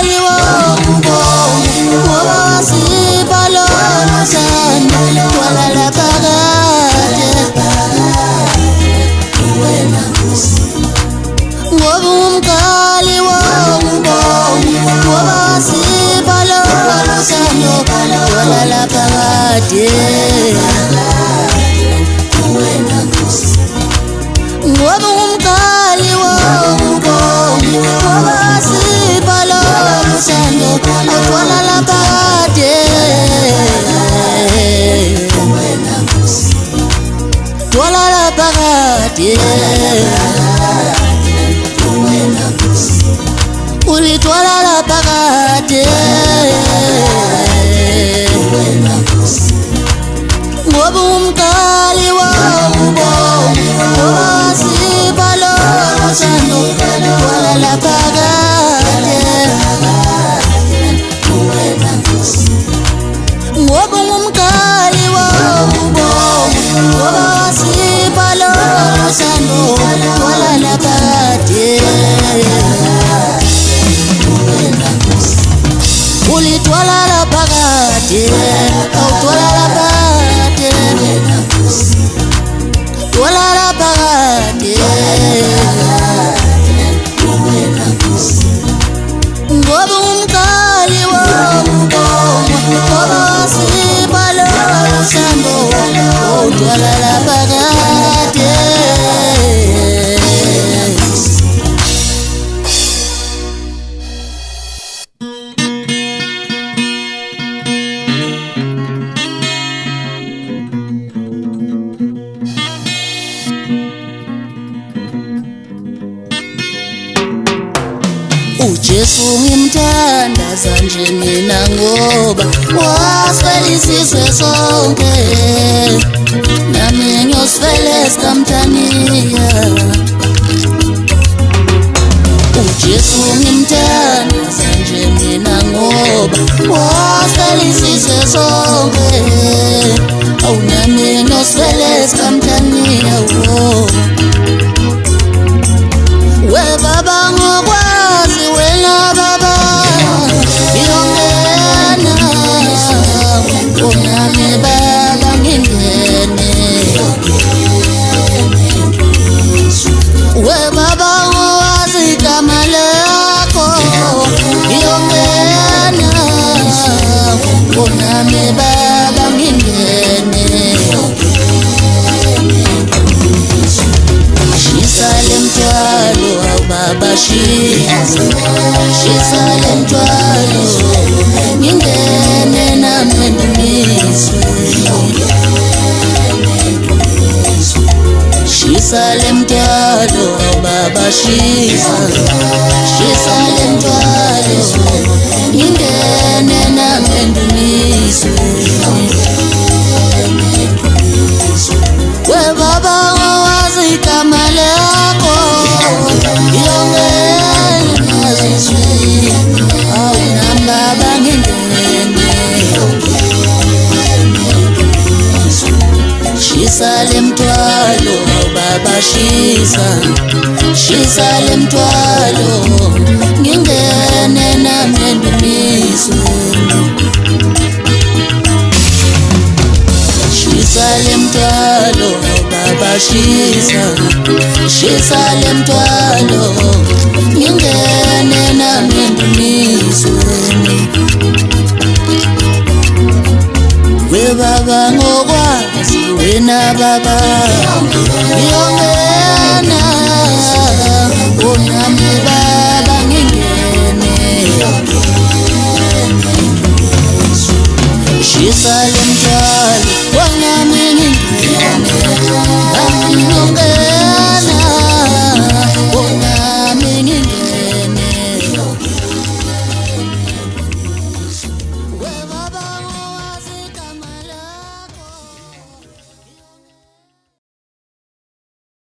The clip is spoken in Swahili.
umkali wongibonga ngoba wasipha lolu thando twalala phakade wena Nkosi ngoba umkali wongibonga ngoba wasipha lolu thando twalala phakade wena Nkosi ngoba umkali wongibonga ngoba wasipha lolu thando twalala phakade wena Nkosi twalala phakade wena Nkosi ulitwalala phakade wena Nkosi ngoba umkali wongibonga ngoba wasipha lolu thando twalala phakade wena Nkosi ngoba umkali wongibonga ngoba wasipha lolu thando twalala phakade wena Nkosi ulitwalala phakade awutwalala phakade wena Nkosi twalala phakade wena Nkosi ngoba umkali wongibonga ngoba wasipha lolu thando twalala phakade uJesu ngimthandaza nje mina ngoba wasifela isizwe sonke nami ngiyosifela sikamthaniya uJesu ngimthandaza nje mina ngoba wasifela isizwe sonke awunami ngiyosifela sikamthaniya we baba ngokwazi wena baba ngiyongena unami baba ngingene we baba ngokwazi igama lakho ngiyongena unami baba ngingene shisale mthwalo baba shisale mthwalo ngingene nami ndumiswe shisale mthwalo baba shisale mthwalo ngingene nami ndumiswe we baba wazi igama lakho ngiyongena awunami baba ngingene shisale mthwalo baba shisale mthwalo ngingene nami ndumiswe shisale mthwalo baba shisale mthwalo ngingene nami ndumiswe we baba ngokwazi wena baba ngiyongena